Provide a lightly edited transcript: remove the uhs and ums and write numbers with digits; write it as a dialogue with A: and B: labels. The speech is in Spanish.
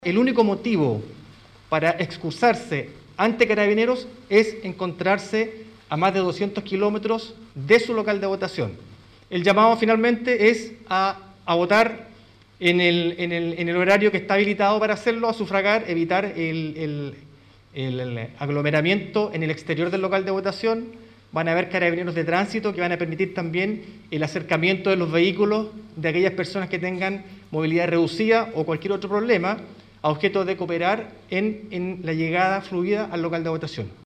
A: El único motivo para excusarse ante Carabineros es encontrarse a más de 200 kilómetros de su local de votación. El llamado finalmente es a votar en el horario que está habilitado para hacerlo, a sufragar, evitar el aglomeramiento en el exterior del local de votación. Van a haber carabineros de tránsito que van a permitir también el acercamiento de los vehículos de aquellas personas que tengan movilidad reducida o cualquier otro problema, a objeto de cooperar en la llegada fluida al local de votación.